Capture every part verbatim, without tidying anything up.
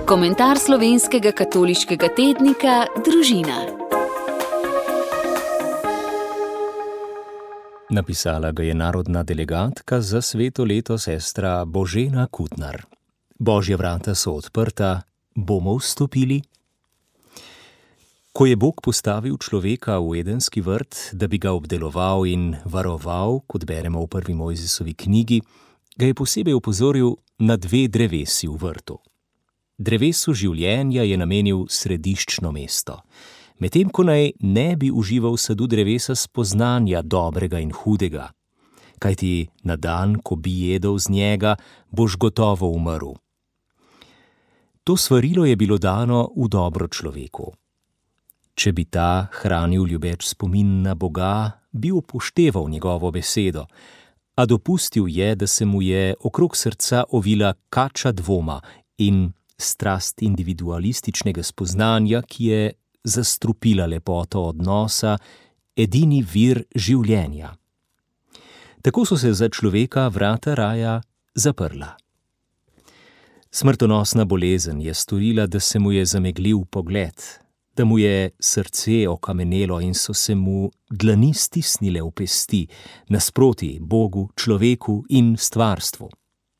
Komentar slovenskega katoliškega tednika Družina. Napisala ga je narodna delegatka za sveto leto sestra Božena Kutnar. Božja vrata so odprta, bomo vstopili? Ko je Bog postavil človeka v Edenski vrt, da bi ga obdeloval in varoval, kot beremo v prvi Mojzesovi knjigi, ga je posebej opozoril na dve drevesi v vrtu. Drevesu življenja je namenil središčno mesto, medtem ko naj ne bi užival sadu drevesa spoznanja dobrega in hudega, kajti na dan, ko bi jedel z njega, boš gotovo umrl. To svarilo je bilo dano v dobro človeku. Če bi ta hranil ljubeč spomin na Boga, bi upošteval njegovo besedo, a dopustil je, da se mu je okrog srca ovila kača dvoma in strast individualističnega spoznanja, ki je zastrupila lepoto odnosa, edini vir življenja. Tako so se za človeka vrata raja zaprla. Smrtonosna bolezen je storila, da se mu je zameglil pogled, da mu je srce okamenelo in so se mu dlani stisnile v pesti nasproti Bogu, človeku in stvarstvu.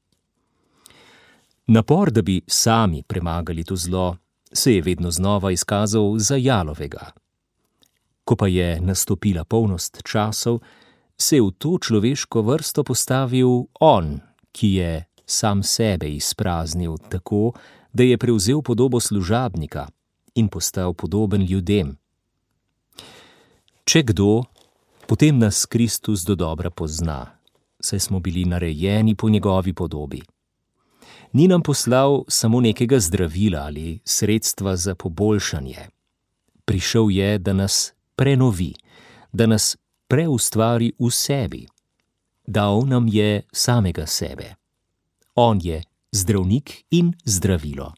Napor, da bi sami premagali to zlo, se je vedno znova izkazal za jalovega. Ko pa je nastopila polnost časov, se je v to človeško vrsto postavil on, ki je sam sebe izpraznil tako, da je prevzel podobo služabnika in postal podoben ljudem. Če kdo, potem nas Kristus dodobra pozna, saj smo bili narejeni po njegovi podobi. Ni nam poslal samo nekega zdravila ali sredstva za poboljšanje. Prišel je, da nas prenovi, da nas preustvari v sebi. Dal nam je samega sebe. On je zdravnik in zdravilo.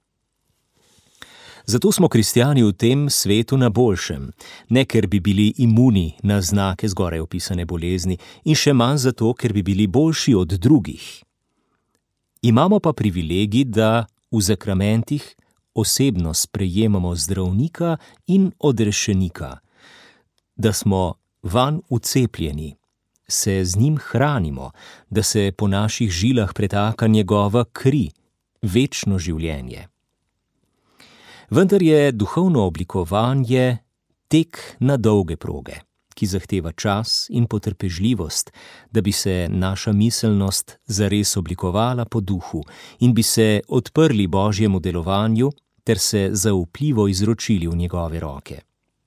Zato smo kristjani v tem svetu na boljšem, ne ker bi bili imuni na znake zgoraj opisane bolezni in še manj zato, ker bi bili boljši od drugih. Imamo pa privilegij, da v zakramentih osebno sprejemamo zdravnika in odrešenika, da smo vanj vcepljeni, se z njim hranimo, da se po naših žilah pretaka njegova kri, večno življenje. Vendar je duhovno oblikovanje tek na dolge proge, ki zahteva čas in potrpežljivost, da bi se naša miselnost zares oblikovala po duhu in bi se odprli Božjemu delovanju ter se zaupljivo izročili v njegove roke.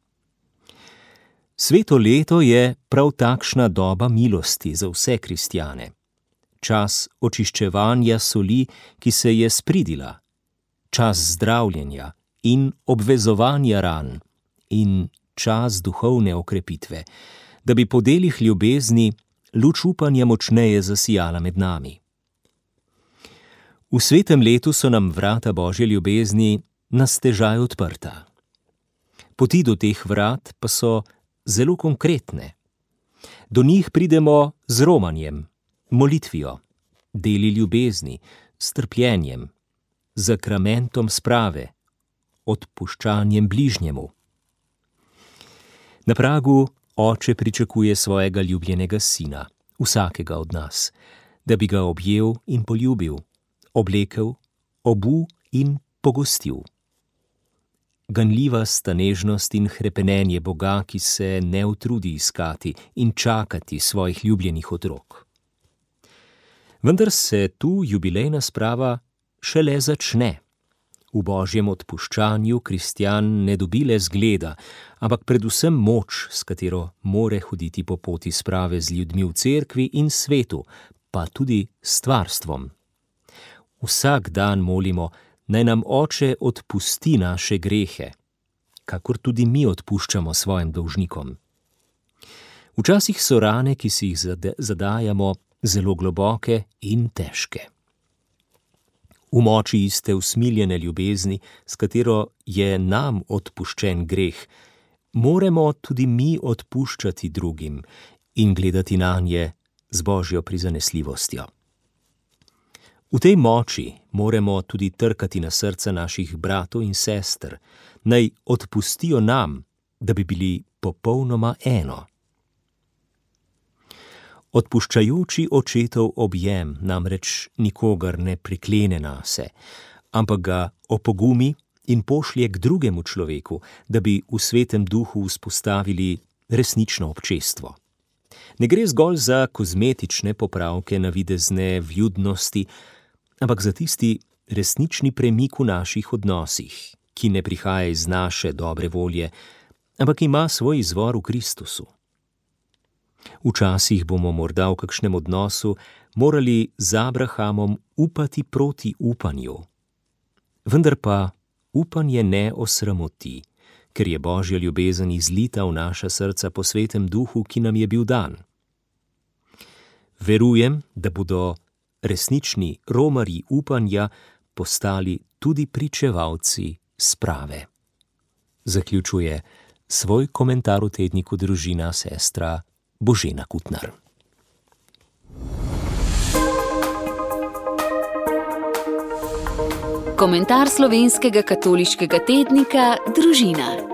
Sveto leto je prav takšna doba milosti za vse kristjane. Čas očiščevanja soli, ki se je spridila, čas zdravljenja in obvezovanja ran in čas duhovne okrepitve, da bi po delih ljubezni luč upanja močneje zasijala med nami. V svetem letu so nam vrata Božje ljubezni na stežaj odprta. Poti do teh vrat pa so zelo konkretne. Do njih pridemo z romanjem, molitvijo, deli ljubezni, strpljenjem, zakramentom sprave, odpuščanjem bližnjemu. Na pragu oče pričakuje svojega ljubljenega sina, vsakega od nas, da bi ga objel in poljubil, oblekel, obu in pogostil. Ganljiva sta nežnost in hrepenenje Boga, ki se ne utrudi iskati in čakati svojih ljubljenih otrok. Vendar se tu jubilejna sprava šele začne. V Božjem odpuščanju kristjan ne dobi le zgleda, ampak predvsem moč, s katero more hoditi po poti sprave z ljudmi v cerkvi in svetu, pa tudi stvarstvom. Vsak dan molimo, naj nam Oče odpusti naše grehe, kakor tudi mi odpuščamo svojim dolžnikom. Včasih so rane, ki si jih zadajamo, zelo globoke in težke. V moči iste usmiljene ljubezni, s katero je nam odpuščen greh, moremo tudi mi odpuščati drugim in gledati nanje z Božjo prizanesljivostjo. V tej moči moramo tudi trkati na srca naših bratov in sester, naj odpustijo nam, da bi bili popolnoma eno. Odpuščajoči očetov objem namreč nikogar ne priklene nase, ampak ga opogumi in pošlje k drugemu človeku, da bi v Svetem Duhu vzpostavili resnično občestvo. Ne gre zgolj za kozmetične popravke navidezne vljudnosti, ampak za tisti resnični premik v naših odnosih, ki ne prihaja iz naše dobre volje, ampak ima svoj izvor v Kristusu. Včasih bomo morda v kakšnem odnosu morali z Abrahamom upati proti upanju. Vendar pa upanje ne osramoti, ker je Božja ljubezen izlita v naša srca po Svetem Duhu, ki nam je bil dan. Verujem, da bodo resnični romarji upanja postali tudi pričevalci sprave. Zaključuje svoj komentar v tedniku Družina sestra Božena Kutnar. Komentar slovenskega katoliškega tednika Družina.